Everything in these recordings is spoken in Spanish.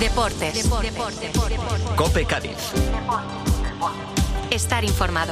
Deportes. COPE Cádiz. Estar informado.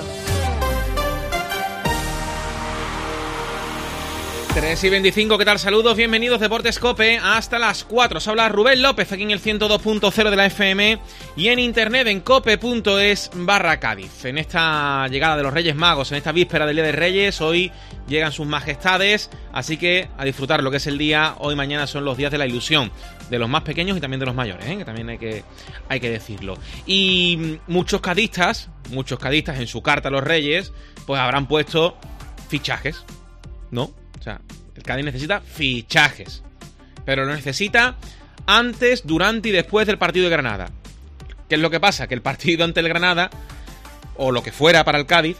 3:25, ¿qué tal? Saludos, bienvenidos Deportes COPE hasta las 4. Os habla Rubén López aquí en el 102.0 de la FM y en internet en cope.es/Cádiz. En esta llegada de los Reyes Magos, en esta víspera del Día de Reyes, hoy llegan sus majestades, así que a disfrutar lo que es el día. Hoy y mañana son los días de la ilusión, de los más pequeños y también de los mayores, que también hay que decirlo. Y muchos cadistas en su carta a los Reyes, pues habrán puesto fichajes, ¿no? O sea, el Cádiz necesita fichajes, pero lo necesita antes, durante y después del partido de Granada. ¿Qué es lo que pasa? Que el partido ante el Granada, o lo que fuera para el Cádiz,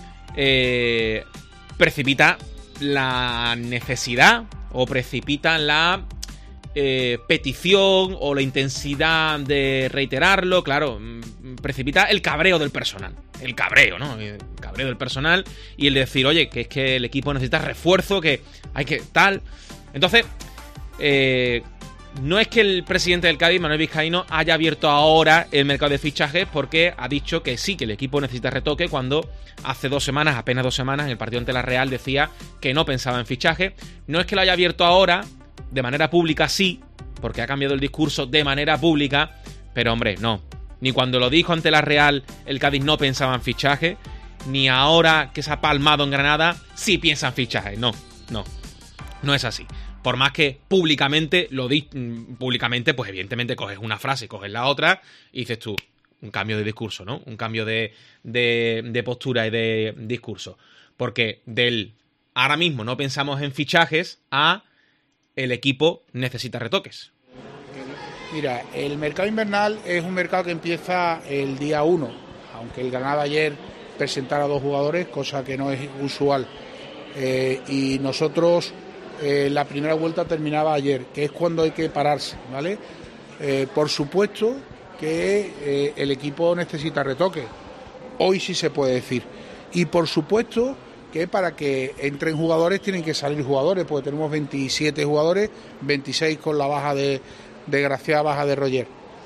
precipita la necesidad o precipita la petición o la intensidad de reiterarlo. Claro, precipita el cabreo del personal. El cabreo, ¿no? El cabreo del personal y el decir, oye, que es que el equipo necesita refuerzo, que hay que tal. Entonces, no es que el presidente del Cádiz, Manuel Vizcaíno, haya abierto ahora el mercado de fichajes, porque ha dicho que sí, que el equipo necesita retoque, cuando hace apenas 2 semanas, en el partido ante la Real decía que no pensaba en fichaje. No es que lo haya abierto ahora, de manera pública sí, porque ha cambiado el discurso de manera pública, pero hombre, no. Ni cuando lo dijo ante la Real el Cádiz no pensaba en fichaje, ni ahora que se ha palmado en Granada sí piensa en fichaje. No es así. Por más que públicamente públicamente, pues evidentemente coges una frase, coges la otra y dices tú, un cambio de discurso, ¿no? Un cambio de postura y de discurso. Porque del ahora mismo no pensamos en fichajes a el equipo necesita retoques. Mira, el mercado invernal es un mercado que empieza el día 1, aunque el Granada ayer presentara 2 jugadores, cosa que no es usual. Y nosotros, la primera vuelta terminaba ayer, que es cuando hay que pararse, ¿vale? Por supuesto que el equipo necesita retoque. Hoy sí se puede decir. Y por supuesto que para que entren jugadores tienen que salir jugadores, porque tenemos 27 jugadores, 26 con la baja desgraciada baja de Roger.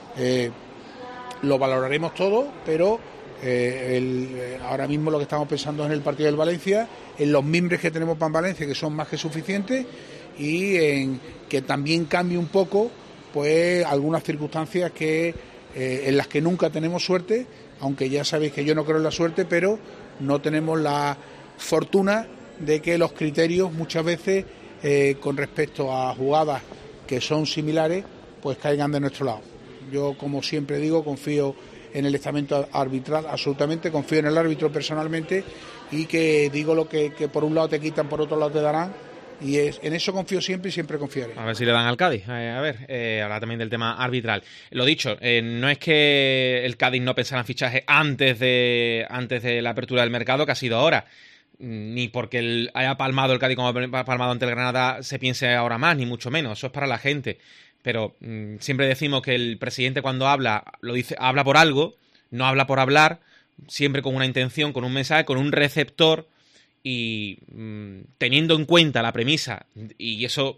Lo valoraremos todo, pero ahora mismo lo que estamos pensando es en el partido del Valencia, en los mimbres que tenemos para Valencia, que son más que suficientes, y en que también cambie un poco pues algunas circunstancias en las que nunca tenemos suerte, aunque ya sabéis que yo no creo en la suerte, pero no tenemos la fortuna de que los criterios muchas veces con respecto a jugadas que son similares pues caigan de nuestro lado. Yo, como siempre digo, confío en el estamento arbitral, absolutamente, confío en el árbitro personalmente, y que digo lo que por un lado te quitan, por otro lado te darán, y en eso confío siempre y siempre confiaré. A ver si le dan al Cádiz. Habla también del tema arbitral. Lo dicho, no es que el Cádiz no pensara en fichaje antes de la apertura del mercado, que ha sido ahora, ni porque haya palmado el Cádiz como ha palmado ante el Granada se piense ahora más, ni mucho menos. Eso es para la gente. Pero siempre decimos que el presidente, cuando habla por algo, no habla por hablar, siempre con una intención, con un mensaje, con un receptor, y teniendo en cuenta la premisa, y eso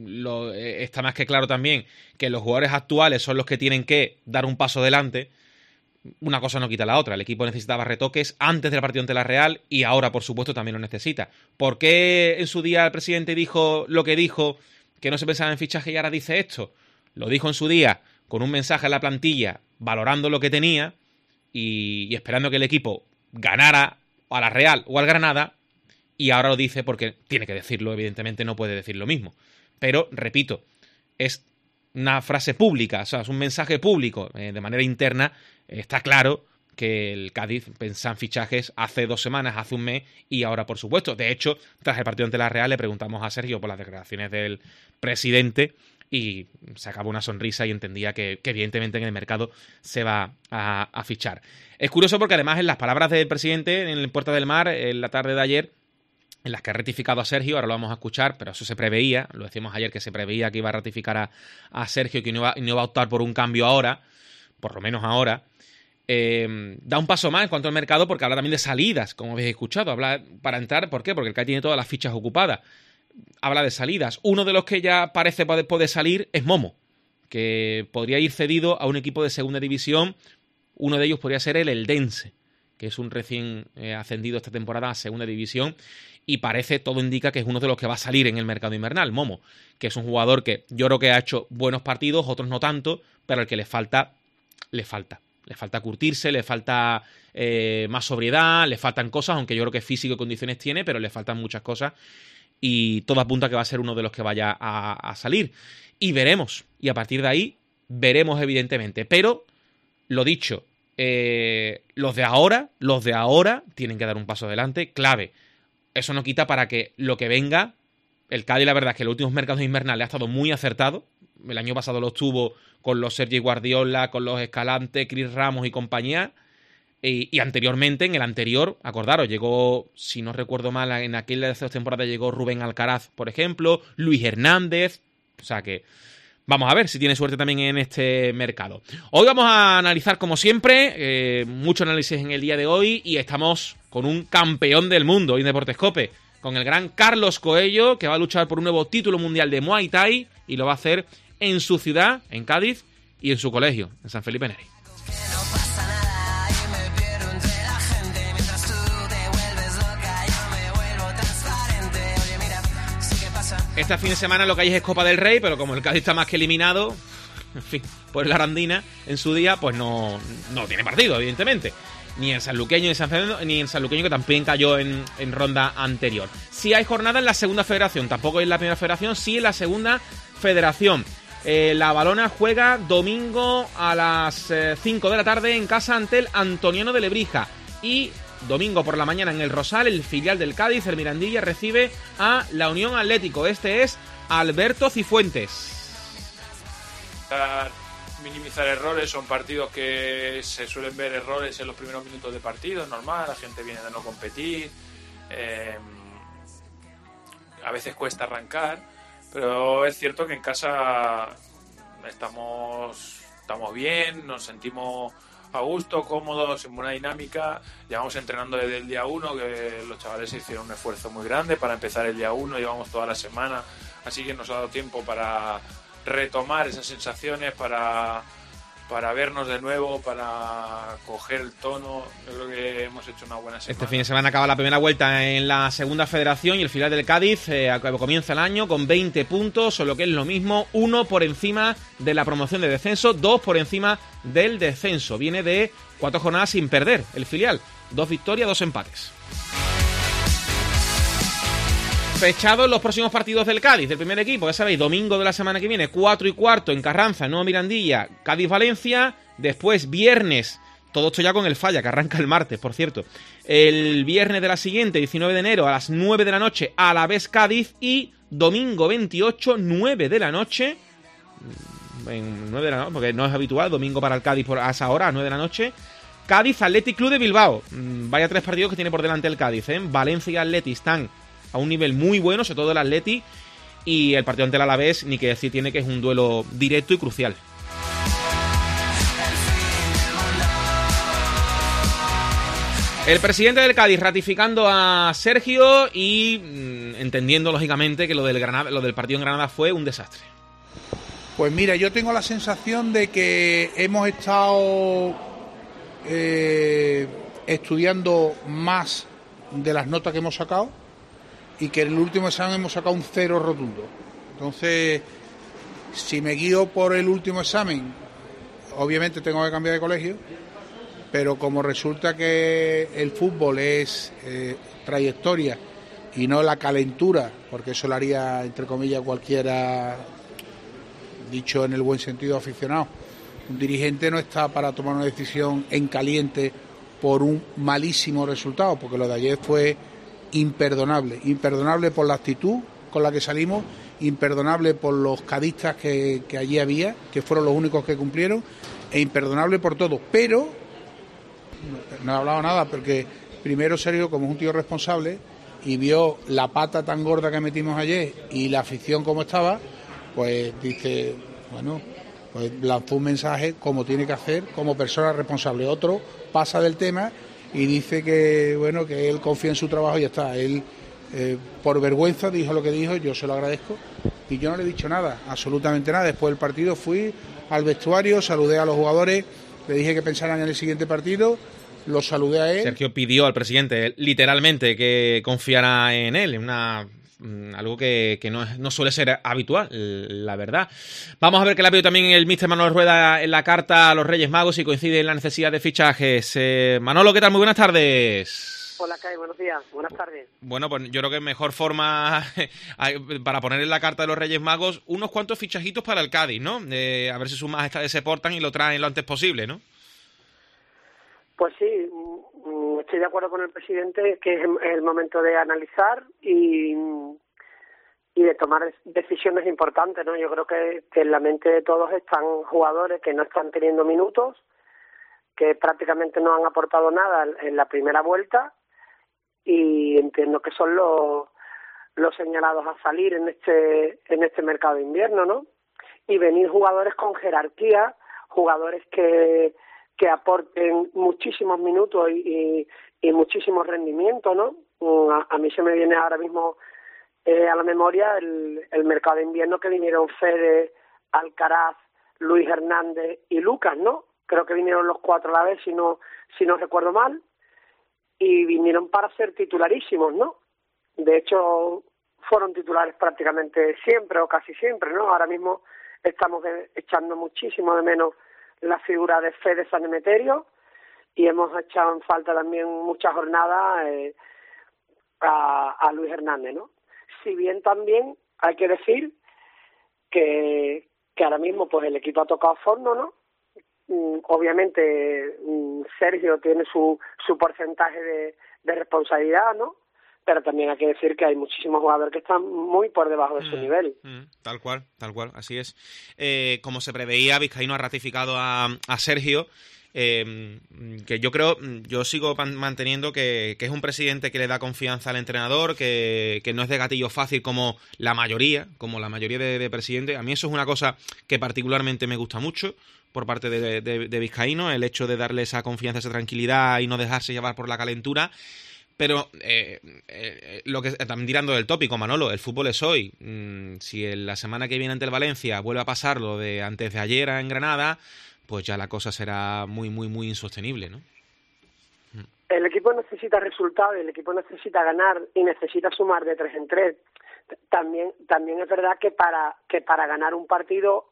está más que claro también, que los jugadores actuales son los que tienen que dar un paso adelante. Una cosa no quita la otra. El equipo necesitaba retoques antes del partido ante la Real y ahora, por supuesto, también lo necesita. ¿Por qué en su día el presidente dijo lo que dijo, que no se pensaba en fichaje, y ahora dice esto? Lo dijo en su día con un mensaje a la plantilla valorando lo que tenía y esperando que el equipo ganara a la Real o al Granada, y ahora lo dice porque tiene que decirlo, evidentemente no puede decir lo mismo. Pero, repito, es una frase pública, o sea, es un mensaje público, de manera interna. Está claro que el Cádiz pensaba en fichajes hace 2 semanas, hace un mes, y ahora, por supuesto. De hecho, tras el partido ante la Real le preguntamos a Sergio por las declaraciones del presidente y sacaba una sonrisa y entendía que evidentemente en el mercado se va a fichar. Es curioso porque además en las palabras del presidente en el Puerta del Mar en la tarde de ayer, en las que ha ratificado a Sergio, ahora lo vamos a escuchar, pero eso se preveía, lo decíamos ayer, que se preveía que iba a ratificar a Sergio, que no iba a optar por un cambio ahora, por lo menos ahora. Da un paso más en cuanto al mercado, porque habla también de salidas, como habéis escuchado. Habla para entrar, ¿por qué? Porque el CAI tiene todas las fichas ocupadas. Habla de salidas. Uno de los que ya parece poder salir es Momo, que podría ir cedido a un equipo de segunda división. Uno de ellos podría ser el Eldense, que es un recién ascendido esta temporada a segunda división, y parece, todo indica que es uno de los que va a salir en el mercado invernal, Momo, que es un jugador que yo creo que ha hecho buenos partidos, otros no tanto, pero al que le falta curtirse, le falta más sobriedad, le faltan cosas, aunque yo creo que físico y condiciones tiene, pero le faltan muchas cosas, y todo apunta a que va a ser uno de los que vaya a salir, y veremos, y a partir de ahí veremos evidentemente, pero lo dicho, los de ahora tienen que dar un paso adelante, clave. Eso no quita para que lo que venga, el Cádiz, la verdad es que en los últimos mercados invernales ha estado muy acertado. El año pasado lo estuvo con los Sergi Guardiola, con los Escalante, Cris Ramos y compañía. Y anteriormente, en el anterior, acordaros, llegó, si no recuerdo mal, en aquella de hace 2 temporadas llegó Rubén Alcaraz, por ejemplo, Luis Hernández. O sea que vamos a ver si tiene suerte también en este mercado. Hoy vamos a analizar, como siempre, mucho análisis en el día de hoy, y estamos con un campeón del mundo hoy en Deportes Cope, con el gran Carlos Coello, que va a luchar por un nuevo título mundial de Muay Thai, y lo va a hacer en su ciudad, en Cádiz, y en su colegio, en San Felipe Neri. Este fin de semana lo que hay es Copa del Rey, pero como el Cádiz está más que eliminado, en fin, por la Arandina en su día, pues no tiene partido, evidentemente. Ni en Sanluqueño, ni en Sanluqueño, que también cayó en ronda anterior. Sí hay jornada en la segunda federación, tampoco en la primera federación, sí en la segunda federación. La Balona juega domingo a las 5 de la tarde en casa ante el Antoniano de Lebrija. Y domingo por la mañana en el Rosal, el filial del Cádiz, el Mirandilla, recibe a la Unión Atlético. Este es Alberto Cifuentes. Minimizar errores, son partidos que se suelen ver errores en los primeros minutos de partido, es normal, la gente viene de no competir, a veces cuesta arrancar, pero es cierto que en casa estamos bien, nos sentimos a gusto, cómodos, en buena dinámica. Llevamos entrenando desde el día 1, que los chavales hicieron un esfuerzo muy grande para empezar el día 1, llevamos toda la semana, así que nos ha dado tiempo para retomar esas sensaciones, para vernos de nuevo, para coger el tono. Yo creo que hemos hecho una buena semana. Este fin de semana acaba la primera vuelta en la segunda federación y el filial del Cádiz comienza el año con 20 puntos, o lo que es lo mismo, 1 por encima de la promoción de descenso, 2 por encima del descenso. Viene de 4 jornadas sin perder el filial, 2 victorias, 2 empates. Fechados los próximos partidos del Cádiz, del primer equipo, ya sabéis, domingo de la semana que viene, 4:15 en Carranza, Nuevo Mirandilla, Cádiz-Valencia. Después, viernes, todo esto ya con el Falla, que arranca el martes, por cierto. El viernes de la siguiente, 19 de enero, a las 9 de la noche, Alavés Cádiz. Y domingo 28, 9 de la noche, 9 de la noche, porque no es habitual, domingo para el Cádiz a esa hora, a 9 de la noche, Cádiz Athletic Club de Bilbao. Vaya 3 partidos que tiene por delante el Cádiz, ¿eh? Valencia y Atleti están a un nivel muy bueno, sobre todo el Atleti, y el partido ante el Alavés, ni que decir tiene, que es un duelo directo y crucial. El presidente del Cádiz ratificando a Sergio y entendiendo lógicamente que lo del partido en Granada fue un desastre. Pues mira, yo tengo la sensación de que hemos estado estudiando más de las notas que hemos sacado, y que en el último examen hemos sacado un 0 rotundo. Entonces, si me guío por el último examen, obviamente tengo que cambiar de colegio, pero como resulta que el fútbol es trayectoria y no la calentura, porque eso lo haría, entre comillas, cualquiera, dicho en el buen sentido, aficionado. Un dirigente no está para tomar una decisión en caliente por un malísimo resultado, porque lo de ayer fue imperdonable por la actitud con la que salimos, imperdonable por los cadistas que allí había, que fueron los únicos que cumplieron, e imperdonable por todo. Pero no he hablado nada, porque primero Sergio, como es un tío responsable y vio la pata tan gorda que metimos ayer y la afición como estaba, pues dice, bueno, pues lanzó un mensaje como tiene que hacer como persona responsable. Otro pasa del tema y dice que, bueno, que él confía en su trabajo y ya está. Él, por vergüenza, dijo lo que dijo, yo se lo agradezco, y yo no le he dicho nada, absolutamente nada. Después del partido fui al vestuario, saludé a los jugadores, le dije que pensaran en el siguiente partido, los saludé a él. Sergio pidió al presidente literalmente que confiara en él, algo que no suele ser habitual, la verdad. Vamos a ver qué le ha pedido también el míster Manolo Rueda en la carta a los Reyes Magos y coincide en la necesidad de fichajes. Manolo, ¿qué tal? Muy buenas tardes. Hola, Kai, buenos días, buenas tardes. Bueno, pues yo creo que mejor forma para poner en la carta de los Reyes Magos unos cuantos fichajitos para el Cádiz, ¿no? A ver si sus majestades se portan y lo traen lo antes posible, ¿no? Pues sí, estoy de acuerdo con el presidente que es el momento de analizar y de tomar decisiones importantes, ¿no? Yo creo que en la mente de todos están jugadores que no están teniendo minutos, que prácticamente no han aportado nada en la primera vuelta, y entiendo que son los señalados a salir en este mercado de invierno, ¿no? Y venir jugadores con jerarquía, jugadores que aporten muchísimos minutos y muchísimo rendimiento, ¿no? A mí se me viene ahora mismo a la memoria el mercado de invierno que vinieron Fede, Alcaraz, Luis Hernández y Lucas, ¿no? Creo que vinieron los 4 a la vez, si no recuerdo mal, y vinieron para ser titularísimos, ¿no? De hecho, fueron titulares prácticamente siempre o casi siempre, ¿no? Ahora mismo estamos echando muchísimo de menos la figura de Fede San Emeterio y hemos echado en falta también muchas jornadas a Luis Hernández, ¿no? Si bien también hay que decir que ahora mismo pues el equipo ha tocado fondo, ¿no? Obviamente Sergio tiene su porcentaje de responsabilidad, ¿no? Pero también hay que decir que hay muchísimos jugadores que están muy por debajo de su nivel. Tal cual, así es. Como se preveía, Vizcaíno ha ratificado a Sergio, que yo sigo manteniendo que es un presidente que le da confianza al entrenador, que no es de gatillo fácil como la mayoría de presidentes. A mí eso es una cosa que particularmente me gusta mucho por parte de Vizcaíno, el hecho de darle esa confianza, esa tranquilidad y no dejarse llevar por la calentura. Pero lo que también tirando del tópico, Manolo, el fútbol es hoy. Si en la semana que viene ante el Valencia vuelve a pasar lo de antes de ayer en Granada, pues ya la cosa será muy, muy, muy insostenible, ¿no? El equipo necesita resultados, el equipo necesita ganar y necesita sumar de 3 en 3. También es verdad que para ganar un partido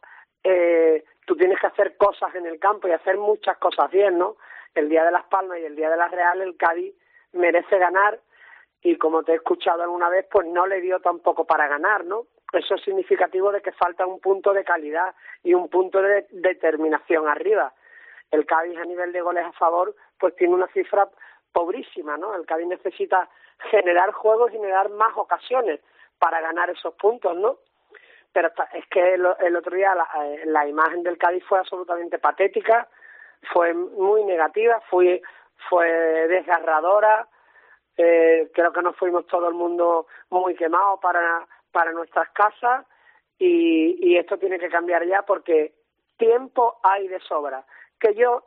tú tienes que hacer cosas en el campo y hacer muchas cosas bien, ¿no? El día de Las Palmas y el día de la Real, el Cádiz merece ganar y como te he escuchado alguna vez, pues no le dio tampoco para ganar, ¿no? Eso es significativo de que falta un punto de calidad y un punto de determinación arriba. El Cádiz a nivel de goles a favor pues tiene una cifra pobrísima, ¿no? El Cádiz necesita generar juegos y generar más ocasiones para ganar esos puntos, ¿no? Pero es que el otro día la imagen del Cádiz fue absolutamente patética, fue muy negativa, fue desgarradora. Creo que nos fuimos todo el mundo muy quemados para nuestras casas y esto tiene que cambiar ya porque tiempo hay de sobra. Que yo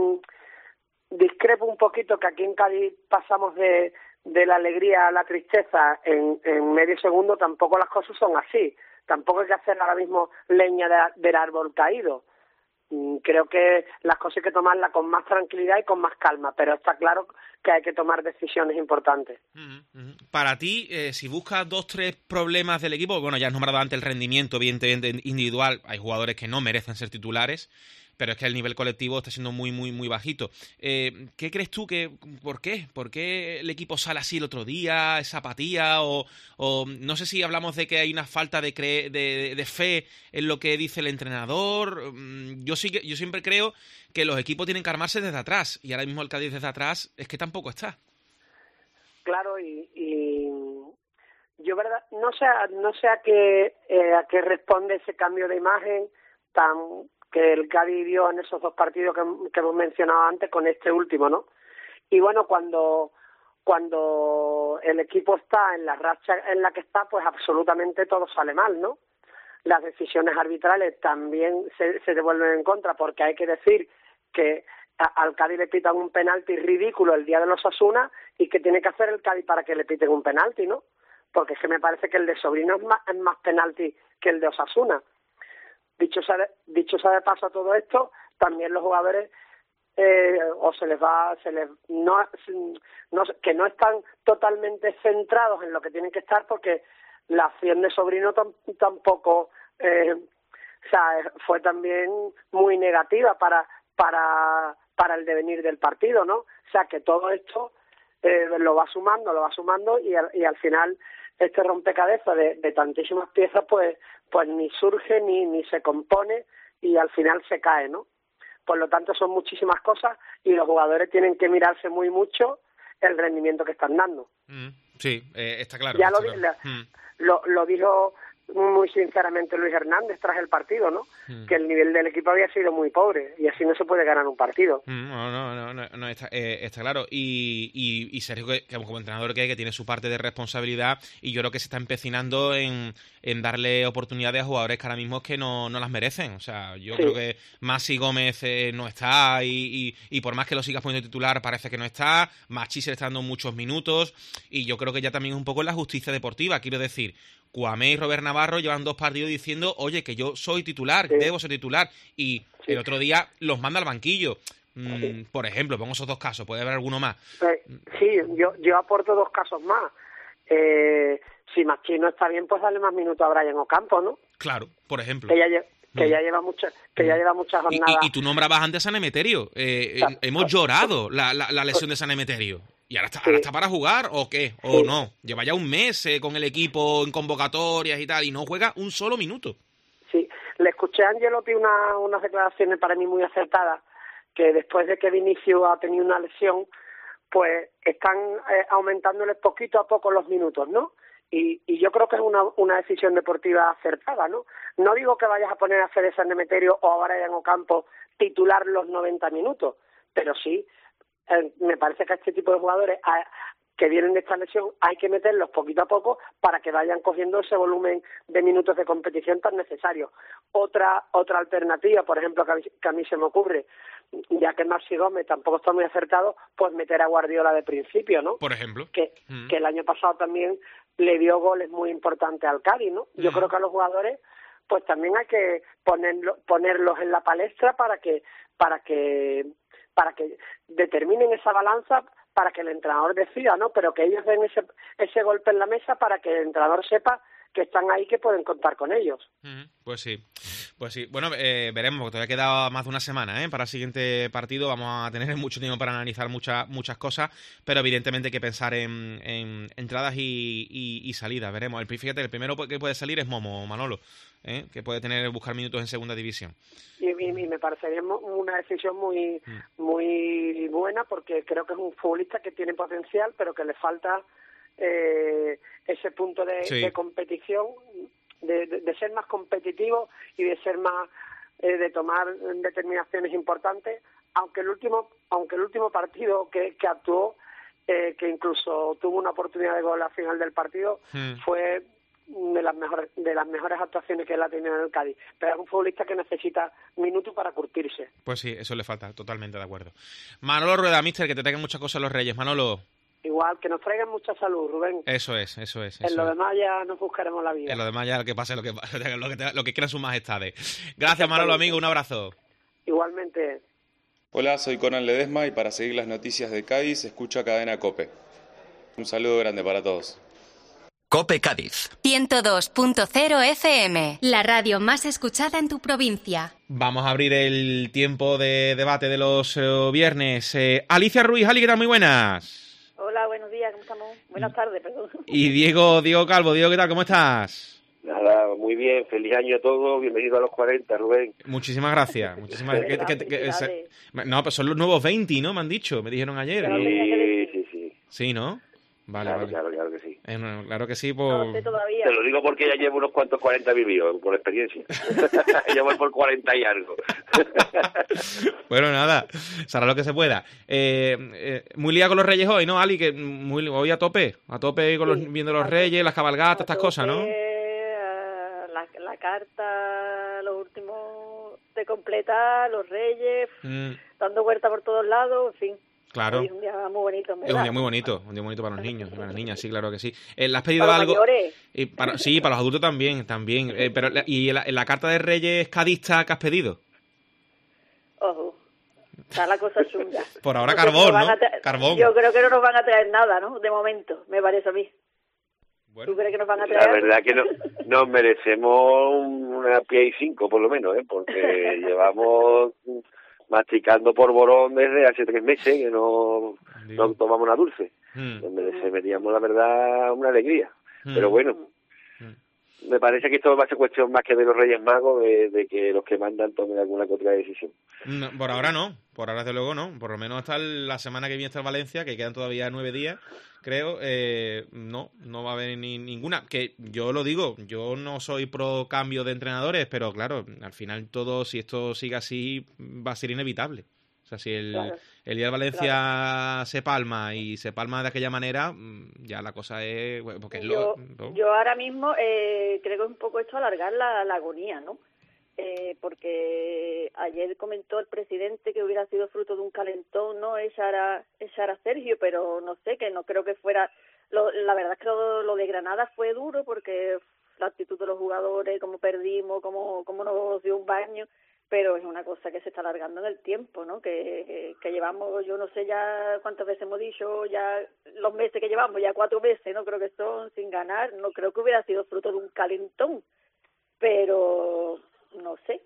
discrepo un poquito que aquí en Cádiz pasamos de la alegría a la tristeza en medio segundo, tampoco las cosas son así. Tampoco hay que hacer ahora mismo leña del árbol caído. Creo que las cosas hay que tomarlas con más tranquilidad y con más calma, pero está claro que hay que tomar decisiones importantes. Para ti, si buscas 2-3 problemas del equipo, bueno, ya has nombrado antes el rendimiento, evidentemente individual, hay jugadores que no merecen ser titulares, pero es que el nivel colectivo está siendo muy, muy, muy bajito. ¿Qué crees tú por qué? ¿Por qué el equipo sale así el otro día, esa apatía? O no sé si hablamos de que hay una falta de fe en lo que dice el entrenador. Yo siempre creo que los equipos tienen que armarse desde atrás, y ahora mismo el Cádiz desde atrás es que tampoco está. Claro, y yo verdad no sé a qué responde ese cambio de imagen que el Cádiz dio en esos 2 partidos que hemos mencionado antes con este último, ¿no? Y bueno, cuando el equipo está en la racha en la que está, pues absolutamente todo sale mal, ¿no? Las decisiones arbitrales también se devuelven en contra, porque hay que decir que al Cádiz le pitan un penalti ridículo el día de los Osasuna, y ¿qué tiene que hacer el Cádiz para que le piten un penalti, no? porque es que me parece que el de Sobrino es más penalti que el de Osasuna. Dicho sea de paso a todo esto, también los jugadores que no están totalmente centrados en lo que tienen que estar, porque la acción de Sobrino tampoco fue también muy negativa para el devenir del partido, ¿no? O sea, que todo esto lo va sumando y al final este rompecabezas de tantísimas piezas pues ni surge ni se compone y al final se cae, ¿no? Por lo tanto, son muchísimas cosas y los jugadores tienen que mirarse muy mucho el rendimiento que están dando. Sí, está claro. Ya lo dijo muy sinceramente Luis Hernández tras el partido, ¿no? Que el nivel del equipo había sido muy pobre y así no se puede ganar un partido. No está claro. Y Sergio, que como entrenador que tiene su parte de responsabilidad, y yo creo que se está empecinando en darle oportunidades a jugadores que ahora mismo que no las merecen. O sea, yo creo que Maxi Gómez no está y por más que lo sigas poniendo titular parece que no está. Machi se le está dando muchos minutos y yo creo que ya también es un poco la justicia deportiva. Quiero decir, Cuamé y Robert Navarro llevan 2 partidos diciendo, oye, que yo soy titular, debo ser titular, y el otro día los manda al banquillo. Por ejemplo, pongo esos 2 casos, puede haber alguno más. Sí, yo aporto 2 casos más. Si Machi no está bien, pues dale más minutos a Brian Ocampo, ¿no? Claro, por ejemplo. Que ya lleva muchas jornadas. Y tú nombrabas antes a San Emeterio. Hemos llorado la lesión de San Emeterio. ¿Y ahora está para jugar o qué? ¿O no? Lleva ya un mes con el equipo en convocatorias y tal, y no juega un solo minuto. Sí, le escuché a Angelotti unas declaraciones para mí muy acertadas, que después de que Vinicius ha tenido una lesión, pues están aumentándoles poquito a poco los minutos, ¿no? Y yo creo que es una decisión deportiva acertada, ¿no? No digo que vayas a poner a Fede San Emeterio o a Brian Ocampo titular los 90 minutos, pero sí, me parece que a este tipo de jugadores que vienen de esta lesión hay que meterlos poquito a poco para que vayan cogiendo ese volumen de minutos de competición tan necesario. Otra alternativa, por ejemplo, que a mí se me ocurre, ya que Maxi Gómez tampoco está muy acertado, pues meter a Guardiola de principio, ¿no? Por ejemplo. Que el año pasado también le dio goles muy importantes al Cádiz, ¿no? Yo creo que a los jugadores pues también hay que ponerlos en la palestra para que determinen esa balanza, para que el entrenador decida, ¿no? Pero que ellos den ese golpe en la mesa para que el entrenador sepa que están ahí, que pueden contar con ellos. Pues sí. Bueno, veremos, porque todavía queda más de una semana para el siguiente partido. Vamos a tener mucho tiempo para analizar muchas cosas, pero evidentemente hay que pensar en entradas y salidas. Veremos. Fíjate, el primero que puede salir es Momo, Manolo, que puede buscar minutos en segunda división. Y me parecería una decisión muy buena, porque creo que es un futbolista que tiene potencial, pero que le falta ese punto de competición, de ser más competitivo y de ser más de tomar determinaciones importantes, aunque el último partido que actuó, que incluso tuvo una oportunidad de gol al final del partido, fue de las mejores actuaciones que él ha tenido en el Cádiz, pero es un futbolista que necesita minutos para curtirse. Pues sí, eso le falta, totalmente de acuerdo. Manolo Rueda, míster, que te traigan muchas cosas los Reyes. Manolo. Igual, que nos traigan mucha salud, Rubén. Eso es. En lo demás ya nos buscaremos la vida. En lo demás ya que pase lo que quieran sus majestades. Gracias, Manolo, amigo, un abrazo. Igualmente. Hola, soy Conan Ledesma y para seguir las noticias de Cádiz escucho a Cadena COPE. Un saludo grande para todos. COPE Cádiz 102.0 FM, la radio más escuchada en tu provincia. Vamos a abrir el tiempo de debate de los viernes. Alicia Ruiz, Ali, ¿qué tal? Muy buenas. Hola, buenos días, ¿cómo estamos? Buenas tardes, perdón. Y Diego Calvo, Diego, ¿qué tal? ¿Cómo estás? Nada, muy bien, feliz año a todos, bienvenido a los 40, Rubén. Muchísimas gracias. No, pues son los nuevos 20, ¿no? Me han dicho, me dijeron ayer. Sí. Sí, ¿no? Vale. Claro que sí. Claro que sí, pues... No sé todavía. Te lo digo porque ya llevo unos cuantos 40 vividos, por experiencia. Ya voy por 40 y algo. Bueno, nada, será lo que se pueda. Muy liado con los Reyes hoy, ¿no, Ali? Que hoy a tope viendo los Reyes, las cabalgatas, estas cosas, ¿no? La carta, los últimos de completar, los Reyes, dando vuelta por todos lados, en fin. Claro. Hoy es un día muy bonito, Es un día muy bonito, un día bonito para los niños y para las niñas, sí, claro que sí. ¿Le has pedido para algo? Los mayores. Sí, para los adultos también. Pero ¿y en la carta de Reyes cadista que has pedido? Ojo, está la cosa chunga. Por ahora carbón, ¿no? Carbón. Yo creo que no nos van a traer nada, ¿no? De momento, me parece a mí. Bueno, ¿tú crees que nos van a traer? La verdad que nos merecemos una pie y 5 por lo menos, porque llevamos masticando polvorón desde hace 3 meses que no tomamos nada dulce. Nos mereceríamos, la verdad, una alegría. Pero bueno, me parece que esto va a ser cuestión más que de los Reyes Magos, de que los que mandan tomen alguna que otra decisión. No, por ahora no, por ahora desde luego no. Por lo menos hasta la semana que viene está en Valencia, que quedan todavía 9 días, creo. No va a haber ninguna. Que yo lo digo, yo no soy pro cambio de entrenadores, pero claro, al final todo, si esto sigue así, va a ser inevitable. O sea, si el día de Valencia se palma y se palma de aquella manera, ya la cosa es... Porque yo ahora mismo creo que es un poco esto alargar la agonía, ¿no? Porque ayer comentó el presidente que hubiera sido fruto de un calentón, ¿no? Echar a Sergio, pero no sé, que no creo que fuera... la verdad es que lo de Granada fue duro porque la actitud de los jugadores, cómo perdimos, cómo nos dio un baño... pero es una cosa que se está alargando en el tiempo, ¿no? Que llevamos, yo no sé ya cuántas veces hemos dicho, ya los meses que llevamos, ya 4 meses, ¿no? Creo que son sin ganar, no creo que hubiera sido fruto de un calentón, pero no sé,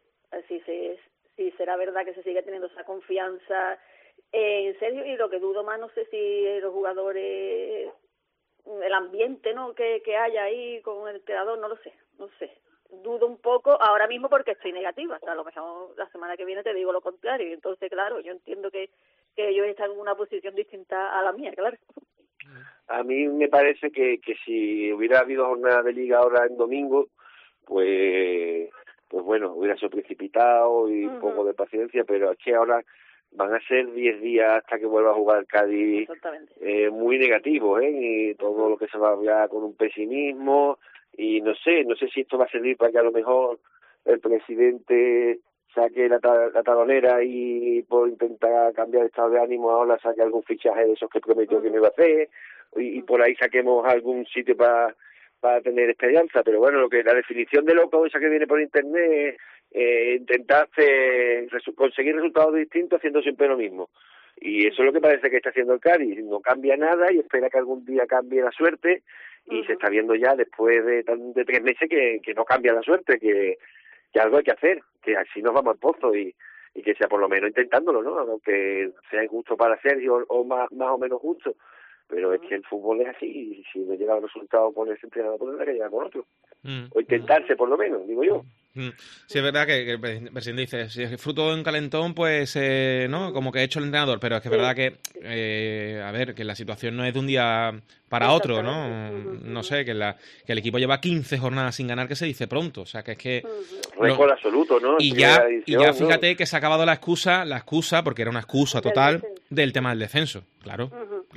si será verdad que se sigue teniendo esa confianza en Sergio, y lo que dudo más, no sé si los jugadores, el ambiente, ¿no? que haya ahí con el entrenador, no sé. Dudo un poco ahora mismo porque estoy negativa. O sea, a lo mejor la semana que viene te digo lo contrario. Y entonces, claro, yo entiendo que ellos están en una posición distinta a la mía, claro. A mí me parece que si hubiera habido jornada de liga ahora en domingo, pues bueno, hubiera sido precipitado y un poco de paciencia, pero es que ahora van a ser 10 días hasta que vuelva a jugar Cádiz muy negativos, y todo lo que se va a hablar con un pesimismo. Y no sé si esto va a servir para que a lo mejor el presidente saque la talonera y por intentar cambiar el estado de ánimo ahora saque algún fichaje de esos que prometió que no iba a hacer, y por ahí saquemos algún sitio para tener esperanza. Pero bueno, la definición de loco esa que viene por internet es intentar conseguir resultados distintos haciendo siempre lo mismo. Y eso es lo que parece que está haciendo el Cádiz. No cambia nada y espera que algún día cambie la suerte. Y se está viendo ya después de 3 meses que no cambia la suerte, que algo hay que hacer, que así nos vamos al pozo y que sea por lo menos intentándolo, ¿no? Aunque sea injusto para Sergio o más o menos justo. Pero es que el fútbol es así, y si no llega el resultado con ese entrenador, pues tendrá que llegar con otro. O intentarse por lo menos, digo yo. Sí, es verdad que el presidente dice, si es fruto de un calentón, pues, ¿no? Como que ha hecho el entrenador, pero es que es verdad que, a ver, que la situación no es de un día para otro, ¿no? No sé, que el equipo lleva 15 jornadas sin ganar, que se dice pronto, o sea, que es que... Récord absoluto, ¿no? Y ya fíjate que se ha acabado la excusa, porque era una excusa total del tema del descenso, claro.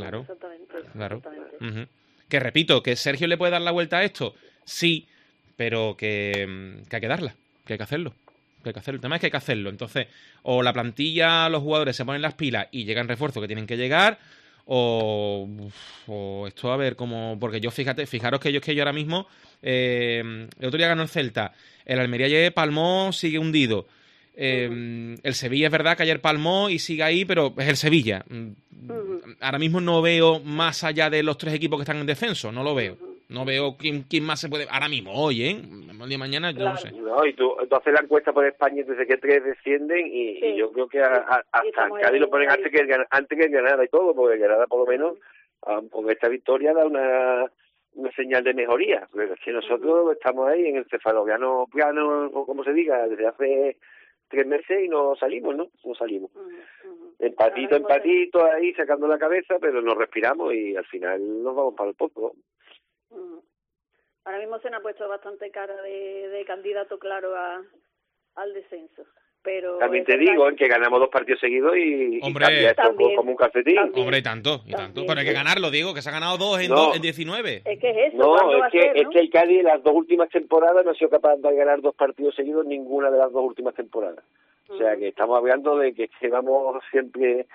Que repito, que Sergio le puede dar la vuelta a esto, sí, pero que hay que darla, que hay que hacerlo. El tema es que hay que hacerlo. Entonces, o la plantilla, los jugadores se ponen las pilas y llegan refuerzos que tienen que llegar, o esto a ver cómo... Porque fijaros que yo ahora mismo, el otro día ganó el Celta, el Almería ayer palmó, sigue hundido. El Sevilla es verdad que ayer palmó y sigue ahí, pero es el Sevilla. Ahora mismo no veo más allá de los 3 equipos que están en descenso, no lo veo. No veo quién más se puede... Ahora mismo, hoy, el día de mañana, yo no sé. No, y tú haces la encuesta por España desde que 3 descienden y yo creo que hasta Cádiz lo ponen antes que el Granada y todo, porque el Granada por lo menos con esta victoria da una señal de mejoría. Pero es que nosotros estamos ahí en el cefalopiano, o como se diga, desde hace 3 meses y no salimos, ¿no? No salimos. Empatito ahí, sacando la cabeza, pero nos respiramos y al final nos vamos para el pozo. Ahora mismo se nos ha puesto bastante cara de candidato claro al descenso. Pero también te digo que ganamos 2 partidos seguidos y cambia esto como un calcetín. Hombre, y tanto. Pero hay que ganarlo, digo, que se ha ganado 2 en 19. Es que es eso. No, es que el Cádiz en las 2 últimas temporadas no ha sido capaz de ganar 2 partidos seguidos ninguna de las 2 últimas temporadas. O sea que estamos hablando de que vamos siempre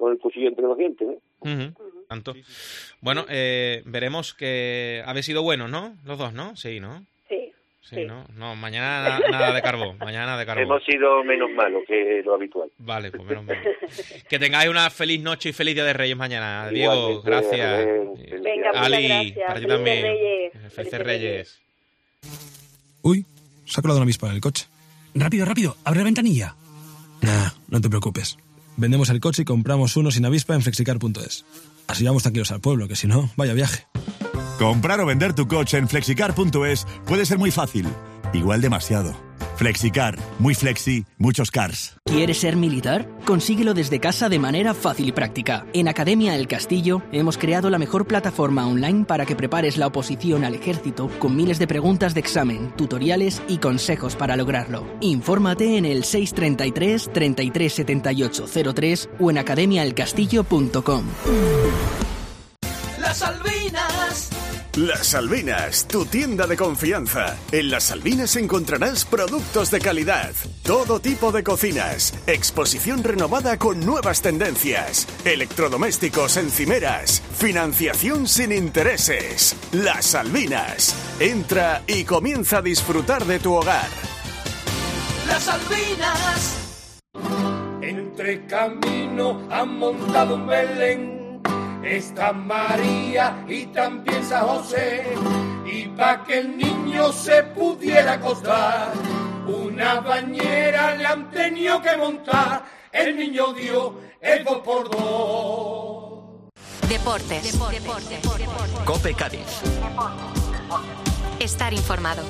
con el cuchillo entre los dientes, ¿no? Tanto. Bueno, veremos que habéis sido buenos, ¿no? Los dos, ¿no? Sí, ¿no? Sí, ¿no? No, mañana nada de carbón. Hemos sido menos malos que lo habitual. Vale, pues menos mal. Que tengáis una feliz noche y feliz Día de Reyes mañana. Diego, gracias. Venga, Ali, gracias. para ti también. Felices Reyes. Uy, se ha colado una avispa en el coche. Rápido, abre la ventanilla. Nah, no te preocupes. Vendemos el coche y compramos uno sin avispa en flexicar.es. Así vamos tranquilos al pueblo, que si no, vaya viaje. Comprar o vender tu coche en flexicar.es puede ser muy fácil, igual demasiado. Flexicar, muy flexi, muchos cars. ¿Quieres ser militar? Consíguelo desde casa de manera fácil y práctica. En Academia El Castillo hemos creado la mejor plataforma online para que prepares la oposición al ejército con miles de preguntas de examen, tutoriales y consejos para lograrlo. Infórmate en el 633 33 78 03 o en academiaelcastillo.com. Las Salvinas. Las Salvinas, tu tienda de confianza. En Las Salvinas encontrarás productos de calidad, todo tipo de cocinas, exposición renovada con nuevas tendencias, electrodomésticos, encimeras, financiación sin intereses. Las Salvinas. Entra y comienza a disfrutar de tu hogar. Las Salvinas. Entre camino han montado un Belén. Está María y también San José, y pa' que el niño se pudiera acostar, una bañera le han tenido que montar, el niño dio el 2x2. Deportes. COPE Cádiz. Estar informado.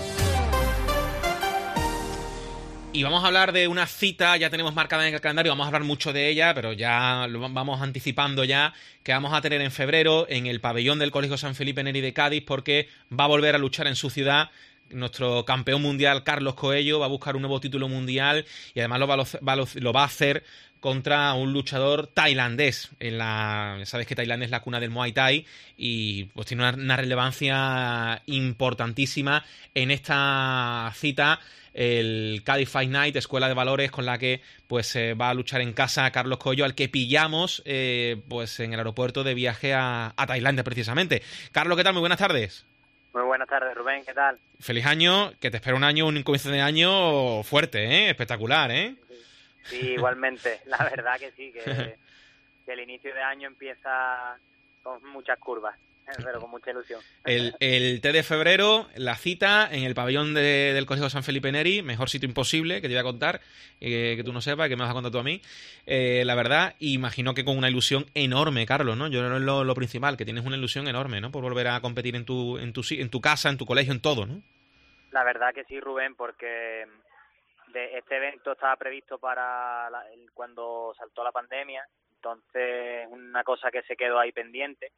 Y vamos a hablar de una cita, ya tenemos marcada en el calendario, vamos a hablar mucho de ella, pero ya lo vamos anticipando ya, que vamos a tener en febrero en el pabellón del Colegio San Felipe Neri de Cádiz, porque va a volver a luchar en su ciudad nuestro campeón mundial Carlos Coello, va a buscar un nuevo título mundial y además lo va a hacer contra un luchador tailandés. Sabes que Tailandia es la cuna del Muay Thai y pues tiene una relevancia importantísima en esta cita. El Cádiz Fight Night, escuela de valores con la que pues va a luchar en casa Carlos Coello, al que pillamos pues en el aeropuerto de viaje a Tailandia precisamente. Carlos, ¿qué tal? Muy buenas tardes. Muy buenas tardes, Rubén, ¿qué tal? Feliz año, que te espera un comienzo de año fuerte, espectacular, Sí, igualmente, la verdad que sí, que el inicio de año empieza con muchas curvas, pero con mucha ilusión. El T de febrero, la cita en el pabellón del Colegio San Felipe Neri, mejor sitio imposible, que te voy a contar, que tú no sepas, que me vas a contar tú a mí. La verdad, imagino que con una ilusión enorme, Carlos, ¿no? Yo creo que es lo principal, que tienes una ilusión enorme, ¿no? Por volver a competir en tu casa, en tu colegio, en todo, ¿no? La verdad que sí, Rubén, porque este evento estaba previsto para cuando saltó la pandemia, entonces una cosa que se quedó ahí pendiente.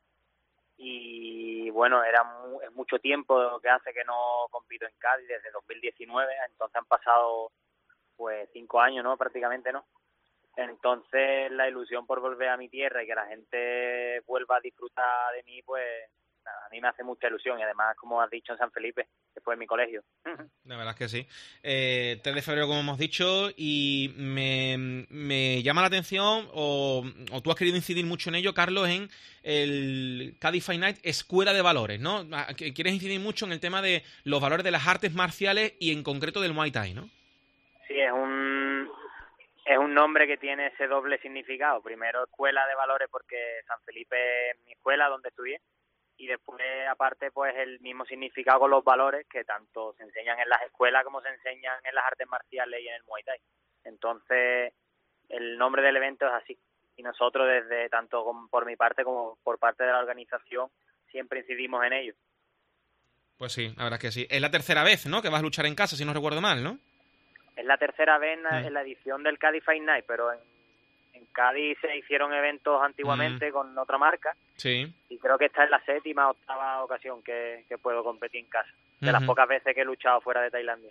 Y bueno, es mucho tiempo que hace que no compito en Cádiz, desde 2019, entonces han pasado pues 5 años, ¿no? Prácticamente, ¿no? Entonces la ilusión por volver a mi tierra y que la gente vuelva a disfrutar de mí, pues nada, a mí me hace mucha ilusión y además, como has dicho, en San Felipe, que fue mi colegio. La verdad es que sí. 3 de febrero, como hemos dicho, y me llama la atención, o tú has querido incidir mucho en ello, Carlos, en el Cádiz Fight Night, escuela de valores, ¿no? Quieres incidir mucho en el tema de los valores de las artes marciales y en concreto del Muay Thai, ¿no? Sí, es un nombre que tiene ese doble significado. Primero, escuela de valores, porque San Felipe es mi escuela donde estudié, y después, aparte, pues el mismo significado con los valores que tanto se enseñan en las escuelas como se enseñan en las artes marciales y en el Muay Thai. Entonces, el nombre del evento es así. Y nosotros, desde tanto por mi parte como por parte de la organización, siempre incidimos en ello. Pues sí, la verdad es que sí. Es la tercera vez, ¿no?, que vas a luchar en casa, si no recuerdo mal, ¿no? Es la tercera vez en la edición del Cádiz Fight Night, pero en Cádiz se hicieron eventos antiguamente con otra marca. Sí. Y creo que esta es la 7ª o 8ª ocasión que puedo competir en casa. De las pocas veces que he luchado fuera de Tailandia.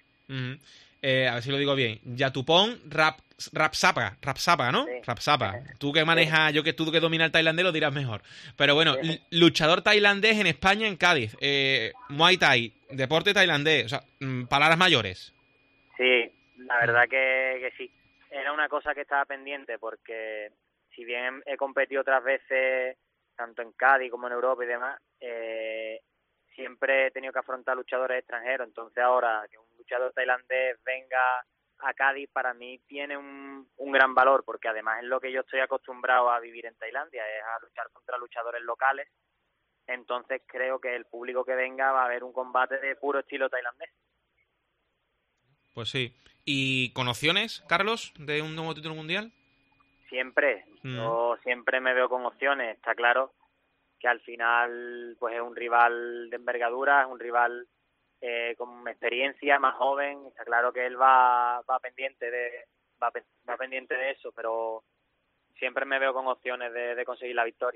A ver si lo digo bien. Yatupon Rapsapa, ¿no? Sí. Rapsapa. Tú que manejas, tú que dominas el tailandés lo dirás mejor. Pero bueno, luchador tailandés en España, en Cádiz. Muay Thai, deporte tailandés. O sea, palabras mayores. Sí, la verdad que sí. Era una cosa que estaba pendiente porque si bien he competido otras veces, tanto en Cádiz como en Europa y demás, siempre he tenido que afrontar luchadores extranjeros. Entonces ahora que un luchador tailandés venga a Cádiz, para mí tiene un gran valor, porque además es lo que yo estoy acostumbrado a vivir en Tailandia, es a luchar contra luchadores locales. Entonces creo que el público que venga va a ver un combate de puro estilo tailandés. Pues sí. ¿Y con opciones, Carlos, de un nuevo título mundial? Siempre. Yo siempre me veo con opciones. Está claro que al final pues es un rival de envergadura, es un rival con experiencia, más joven. Está claro que él va pendiente de eso, pero siempre me veo con opciones de conseguir la victoria.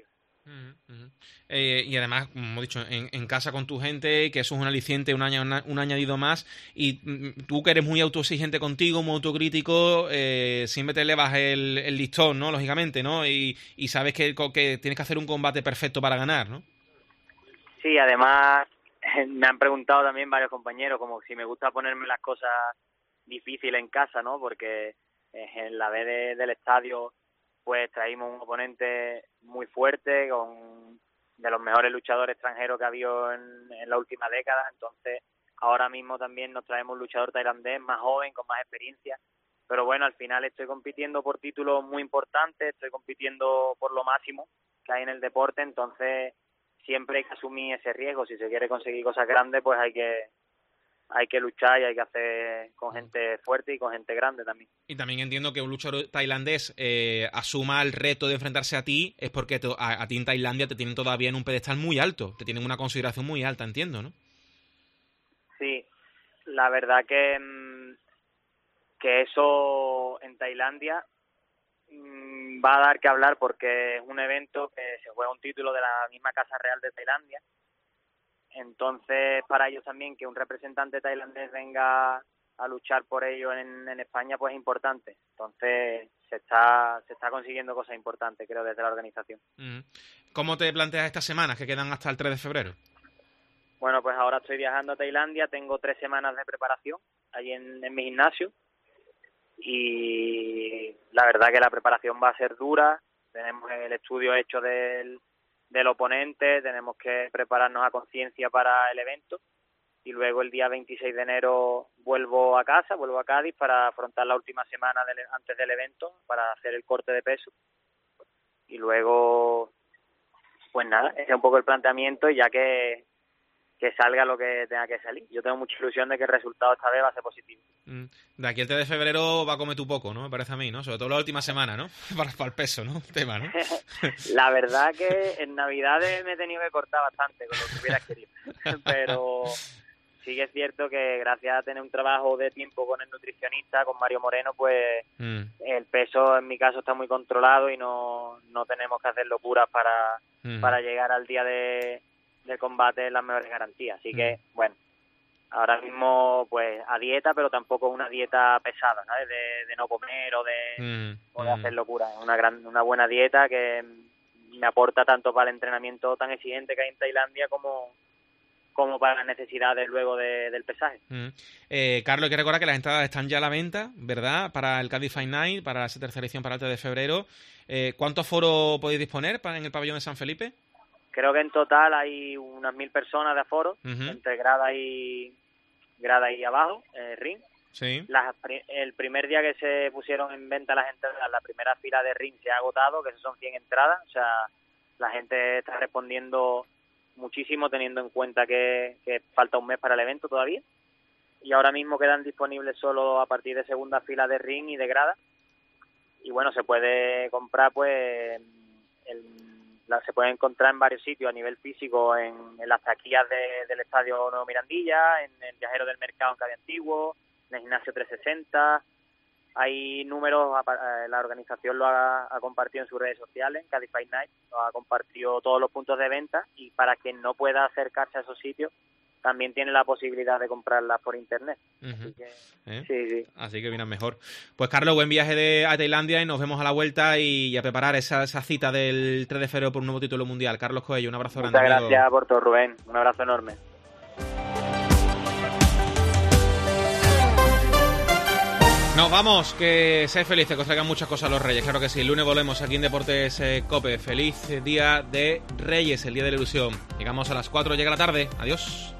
Y además, como hemos dicho, en casa con tu gente, que eso es un aliciente, un añadido más. Y tú, que eres muy autoexigente contigo, muy autocrítico, siempre te elevas el listón, ¿no? Lógicamente, ¿no? Y sabes que tienes que hacer un combate perfecto para ganar, ¿no? Sí, además me han preguntado también varios compañeros como si me gusta ponerme las cosas difíciles en casa, ¿no? Porque en la B del estadio pues traímos un oponente muy fuerte, de los mejores luchadores extranjeros que ha habido en la última década. Entonces ahora mismo también nos traemos un luchador tailandés más joven, con más experiencia. Pero bueno, al final estoy compitiendo por títulos muy importantes, estoy compitiendo por lo máximo que hay en el deporte, entonces siempre hay que asumir ese riesgo. Si se quiere conseguir cosas grandes, pues hay que luchar y hay que hacer con gente fuerte y con gente grande también. Y también entiendo que un luchador tailandés asuma el reto de enfrentarse a ti, es porque a ti en Tailandia te tienen todavía en un pedestal muy alto, te tienen una consideración muy alta, entiendo, ¿no? Sí, la verdad que eso en Tailandia va a dar que hablar, porque es un evento que se juega un título de la misma Casa Real de Tailandia. Entonces, para ellos también que un representante tailandés venga a luchar por ello en España, pues es importante. Entonces, se está consiguiendo cosas importantes, creo, desde la organización. ¿Cómo te planteas estas semanas que quedan hasta el 3 de febrero? Bueno, pues ahora estoy viajando a Tailandia, tengo 3 semanas de preparación allí en mi gimnasio, y la verdad que la preparación va a ser dura. Tenemos el estudio hecho del oponente, tenemos que prepararnos a conciencia para el evento, y luego el día 26 de enero vuelvo a Cádiz para afrontar la última semana antes del evento, para hacer el corte de peso, y luego pues nada, ese es un poco el planteamiento, y ya que salga lo que tenga que salir. Yo tengo mucha ilusión de que el resultado esta vez va a ser positivo. De aquí el 3 de febrero va a comer tú poco, ¿no? Me parece a mí, ¿no? Sobre todo la última semana, ¿no? para el peso, ¿no? Tema, ¿no? La verdad que en Navidades me he tenido que cortar bastante con lo que hubiera querido. Pero sí que es cierto que gracias a tener un trabajo de tiempo con el nutricionista, con Mario Moreno, pues el peso en mi caso está muy controlado y no tenemos que hacer locuras para llegar al día de combate en las mejores garantías. Así que, bueno, ahora mismo pues a dieta, pero tampoco una dieta pesada, ¿sabes? De no comer o de hacer locura. Es una buena dieta que me aporta tanto para el entrenamiento tan exigente que hay en Tailandia como para las necesidades luego del pesaje. Carlos, hay que recordar que las entradas están ya a la venta, ¿verdad? Para el Cádiz Fight Night, para esa tercera edición para el 3 de febrero. ¿Cuántos foros podéis disponer en el pabellón de San Felipe? Creo que en total hay unas 1.000 personas de aforo, entre grada y abajo, ring. Sí. El primer día que se pusieron en venta las entradas, la primera fila de ring se ha agotado, que son 100 entradas. O sea, la gente está respondiendo muchísimo, teniendo en cuenta que falta un mes para el evento todavía. Y ahora mismo quedan disponibles solo a partir de segunda fila de ring y de grada. Y bueno, se puede comprar pues se puede encontrar en varios sitios a nivel físico, en las taquillas del Estadio Nuevo Mirandilla, en el Viajero del Mercado en Cádiz Antiguo, en el Gimnasio 360. Hay números, la organización lo ha compartido en sus redes sociales, en Cádiz Fight Night, lo ha compartido todos los puntos de venta, y para quien no pueda acercarse a esos sitios, también tiene la posibilidad de comprarlas por internet. Así que, sí. Así que viene mejor. Pues Carlos, buen viaje a Tailandia, y nos vemos a la vuelta y a preparar esa cita del 3 de febrero por un nuevo título mundial. Carlos Coello, un abrazo grande. Muchas gracias por todo, Rubén. Un abrazo enorme. Nos vamos, que seáis felices, que os traigan muchas cosas los Reyes, claro que sí. El lunes volvemos aquí en Deportes COPE. Feliz día de Reyes, el día de la ilusión. Llegamos a las 4, llega la tarde. Adiós.